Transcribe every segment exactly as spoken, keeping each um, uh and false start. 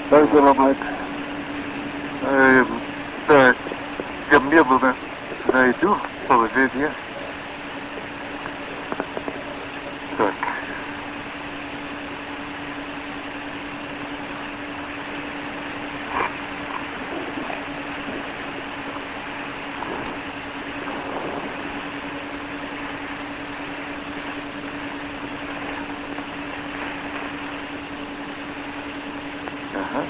Как дела, Майк? Э, да, я медленно найду положение. Так. Ага.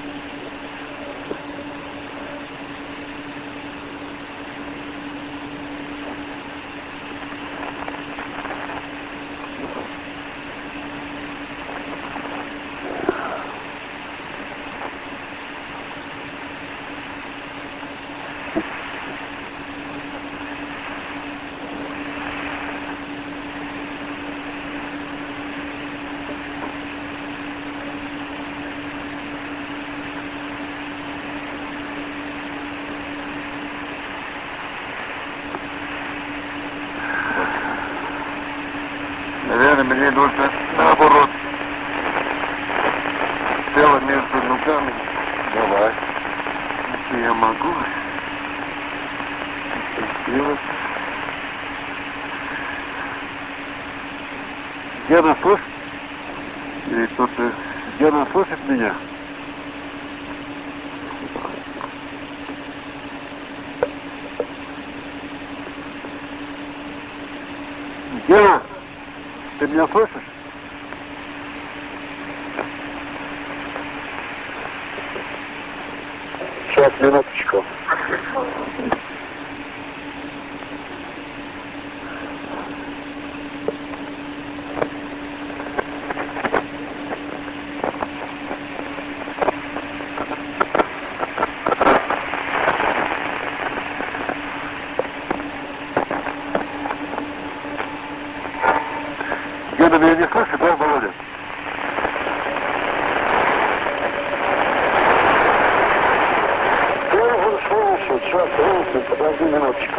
Наверное, мне нужно наоборот. Дело между ногами. Давай. Если я могу это сделать. Гена, слышит? Или кто-то... Гена слышит меня? Гена, ты меня слышишь? Сейчас, минуточку. Гена, меня не слышит, да, Володя? Должен слышать, сейчас, слышать, подожди минуточку.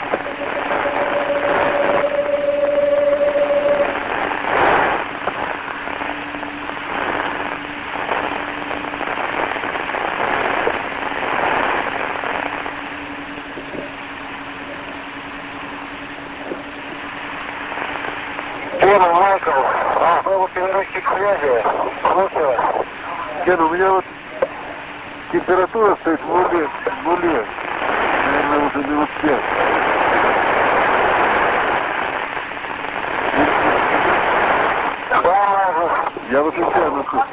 Гена, Майкл, а, новый переносчик связи, слушаю. Гена, у меня вот температура стоит в нуле, в нуле. Наверное, уже минут пять. Да, Я выключаю насос.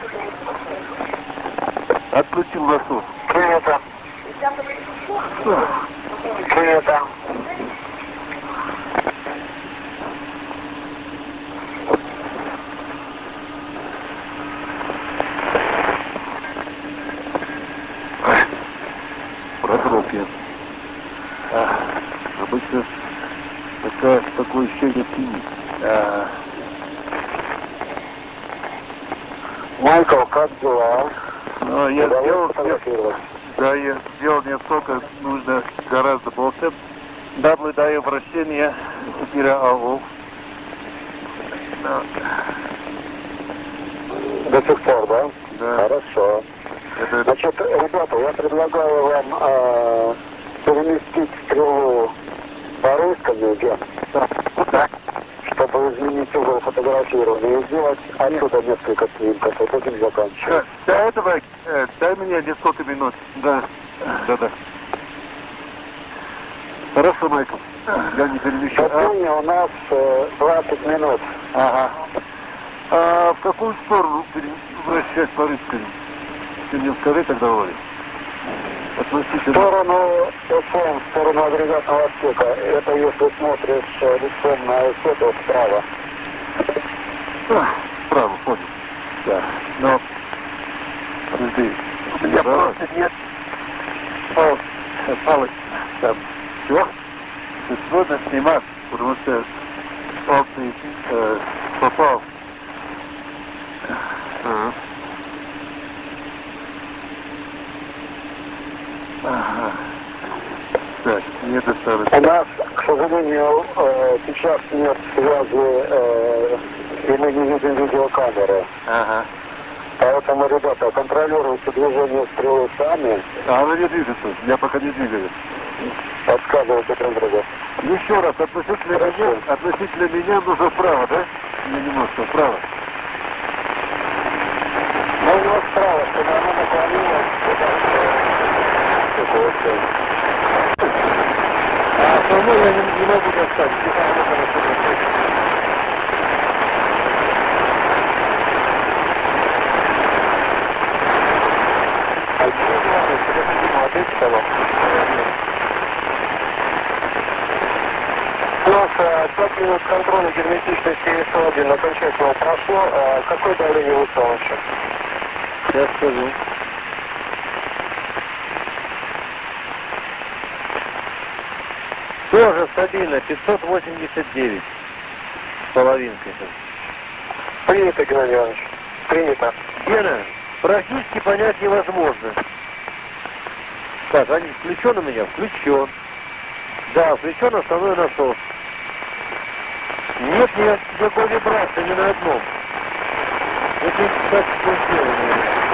Отключил насос. привет там. Привет там. Продрог я. А, обычно такое, такое ощущение тени. А, Майкл, как дела? но я Удалось сделал, фотографировать? да, я сделал не столько, нужно гораздо больше. Наблюдаю вращение эфира АО. Да. До сих пор, да? Да. Хорошо. Это, Значит, ребята, я предлагаю вам э, переместить стрелу по-русскому, Ген, да. чтобы изменить угол фотографирования и сделать отсюда несколько снимков, и будем заканчивать. До этого, э, дай мне несколько минут. Да, да, да. Хорошо, Майкл. Я не перемещу. До Дуни у нас э, двадцать минут. Ага. А в какую сторону вращать по рыбкам? Ты мне скажи тогда, Валя. В Относительно... сторону СМ, в сторону агрегатного отсека. Это если смотришь э, лицом на ОС, то справа. А, справа, понял. Да. Но... Подожди. У меня Давай. просто нет пал, палочки там. Чего? Тут трудно снимать, потому что палцы э, попал. Ага. Ага. Так, недостаточно. У нас, к сожалению, э, сейчас нет связи, э, и мы не видим видеокамеры. Ага. Поэтому, ребята, контролируйте движение стрелы сами. А она не движется, я пока не двигаюсь. Подсказывайте друг другу. Еще раз, относительно меня, относительно меня нужно вправо, да? Или немножко вправо? Ну, у него справа, чтобы она наклонилась. А все равно я не, не могу достать. Типа, вот она что-то. А чего делать, если это не молодец, того? У нас пять минут контроля герметичности эс один окончательно прошло. А какое давление выставлено сейчас? Сейчас скажу. Тоже стабильно, пятьсот восемьдесят девять с половинкой. Принято, Геннадий Иванович. Принято. Гена, практически понять невозможно. Так, они включен у меня? Включен. Да, включен основной насос. Нет ни- никакой вибрации ни на одном. Очень качественно сделано.